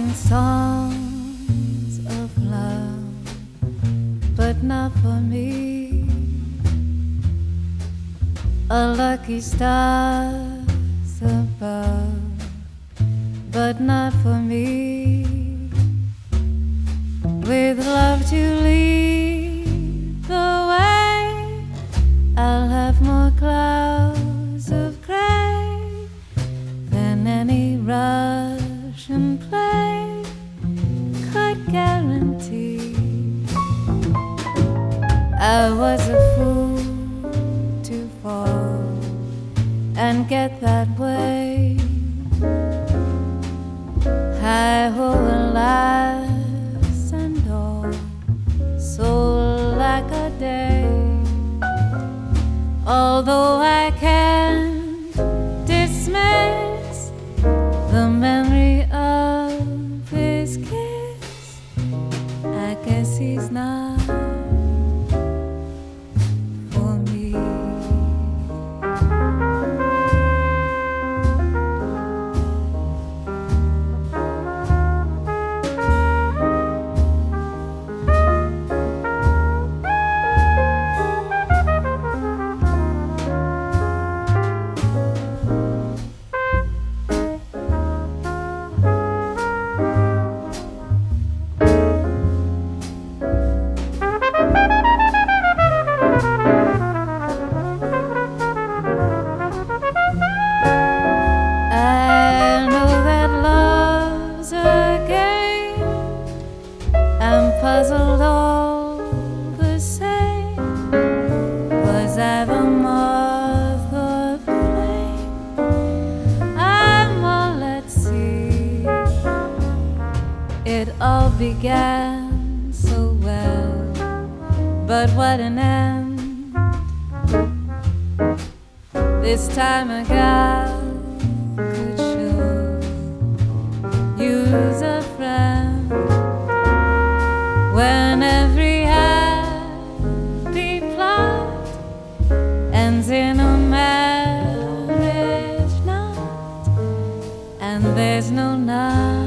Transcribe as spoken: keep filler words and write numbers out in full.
songs of love, but not for me. A lucky stars above, but not for me. With love to lead the way, I'll have more clouds of gray than any Russian play could guarantee. I was a fool to fall and get that way. Hi-ho, alas, and all, so like a day. Although I can't dismiss the memory of his kiss, I guess he's not for me. Puzzled all the same. Was I the moth or the flame? I'm all at sea. It all began so well, but what an end. This time a gal could sure use a friend. When every happy plot ends in a marriage knot, and there's no night